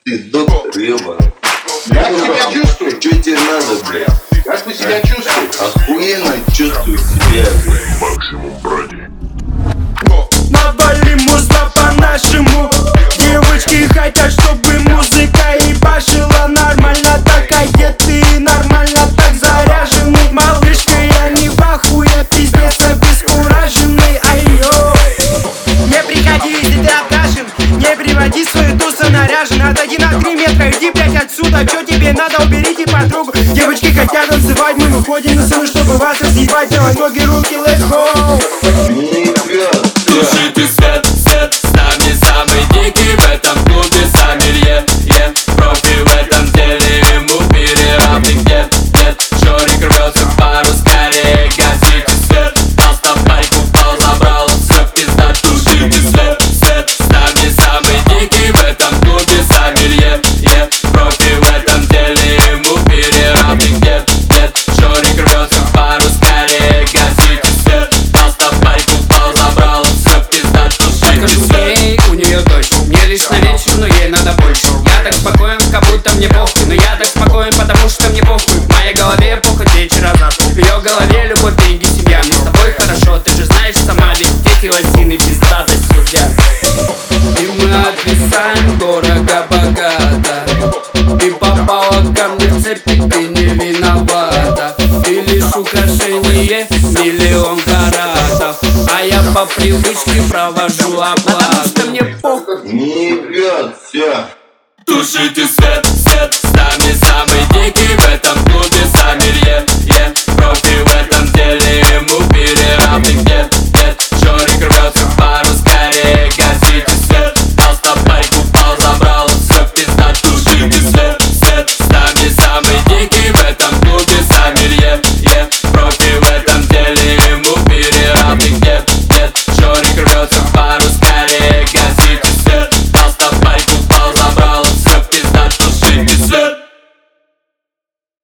Ты доктор, ёбаный. Как себя чувствуешь? Чё тебе надо, блядь? Как ты себя чувствуешь? Охуенно чувствую себя, блядь. Максимум Броди. Навали музла по-нашему. Девочки хотят, чтобы музыка ебашила нормально. Так одеты, нормально так заряжены. Малышка, я не в ахуе, пиздец обескураженный. Айо. Не приходи, если ты обдашен. Не приводи свою тусу наряжен. Отойди на 3 метра, иди, блядь, отсюда. Чё тебе надо, уберите подругу. Девочки хотят танцевать, мы выходим на сцену, чтобы вас разъебать. Делай ноги, руки, let's go. Туши ты свет, свет, с нами самый дикий в этом клубе сомелье. Профи в этом деле, ему переравных нет. Шорик рвется в пару, скорее гасите свет. Просто байк упал, забрал, все пизда. Туши ты свет, свет, с нами самый дикий в этом клубе сомелье. Профи в этом деле, ему переравных нет. Шорик рвется в пару, скорее гасите свет. Просто байк упал, забрал, все пизда. Туши ты свет. У нее дочь, мне лишь на вечер, но ей надо больше. Я так спокоен, как будто мне похуй. Но я так спокоен, потому что мне похуй. В моей голове похоть вечер назад. В ее голове любовь, деньги, семья. Мне с тобой хорошо, ты же знаешь сама. Ведь дети лосины, пиздатость судья. И мы отвисаем дорого-богато. Ты попала ко мне в цепи, ты не виновата. Ты лишь украшение, миллион каратов. А я по привычке провожу оплату. Потому что мне похуй. Не ебёт, всё. Тушите свет, свет, с нами самый дикий